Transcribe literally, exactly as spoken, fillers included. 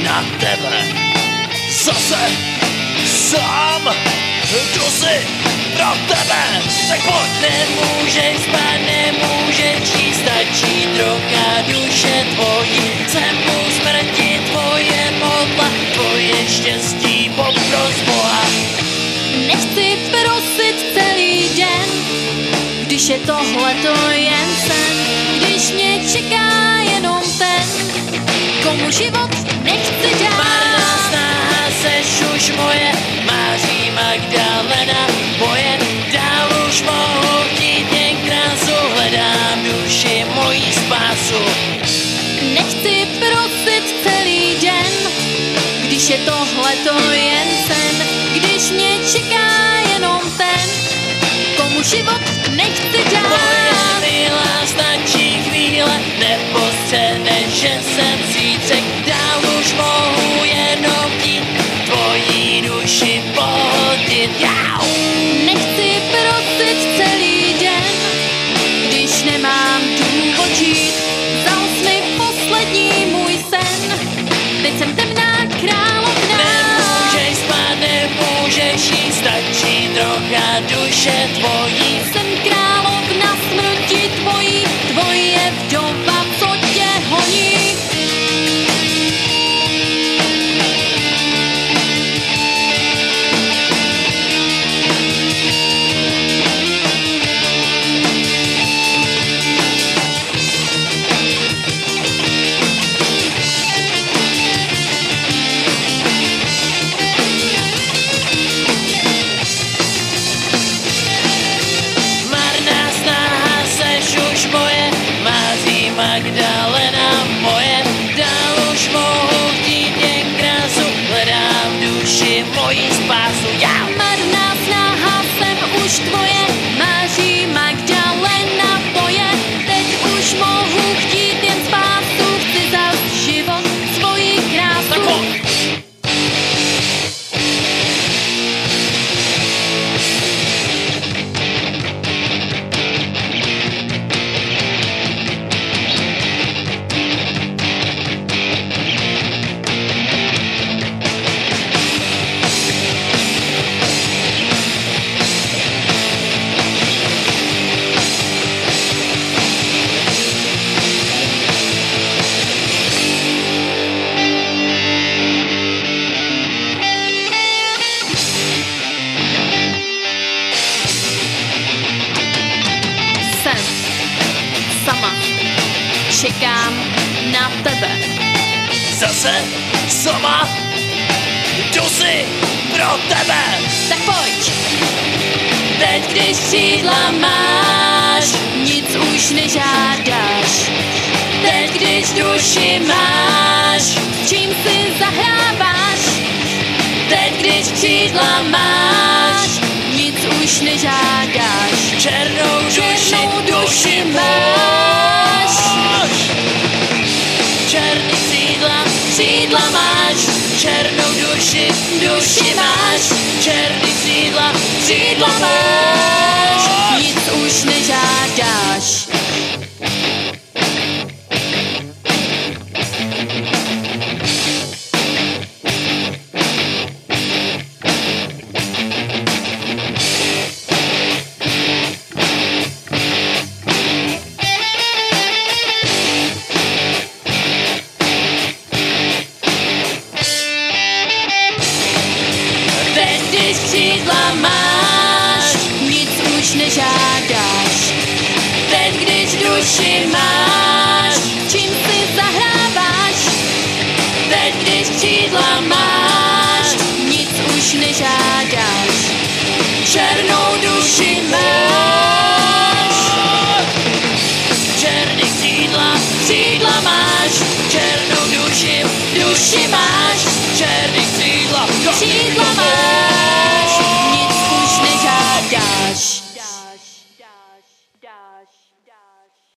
na tebe. Zase sám, jdu si pro tebe. Tak pojď. Nemůžeš spát, nemůžeš žít, stačí trocha duše tvojí. Jsem u smrti, tvoje modla, tvoje štěstí popros Boha. Nechci prosit celý den, když je tohleto jen sen, když mě čeká jenom ten, komu život nechci dát. Marná snaha, seš už moje, Máří Magdalena moje. Dál už mohu chtít jen krásu, hledám duši mojí spásu. Nechci prosit celý den, když je tohleto jen sen, když mě čeká jenom ten, komu život nechci dát. Moje milá, stačí chvíle, nepostřeneš, že jsem zítřek. Dál už mohu jenom chtít tvojí duši pohodit. Jau! Nechci prosit celý den, když nemám důvod žít. Vzal jsi mi poslední můj sen, teď jsem temná královna. Nemůžeš spát, nemůžeš jít, stačí trocha duše tvojí. Jsem královna smrti tvojí, tvoje vdova, co tě honí. Magdalena moje, dál už mohu chtít jen krásu, hledám duši mojí spásu. Já! Marná snaha, jsem už tvoje, Máří Magdalena moje. Teď už mohu chtít jen spásu, chci zas život, svoji krásu. Tak pojď. Sama čekám na tebe. Zase sama, jdu si pro tebe. Tak pojď. Teď, když křídla máš, Nic už nežádáš. teď, když duši máš, Čím si zahráváš? teď, když křídla máš, Nic už nežádáš. černou duši, Černou duši máš. Černý křídla, křídla máš, černou duši, duši máš. Černý křídla, křídla máš. Nic už nežádáš. Teď, když křídla máš, Nic už nežádáš. teď, když duši máš, Čím si zahráváš? teď, když křídla máš, Nic už nežádáš. černou duši máš. Černý křídla, křídla máš, černou duši, duši máš. Černý křídla, Křídla máš.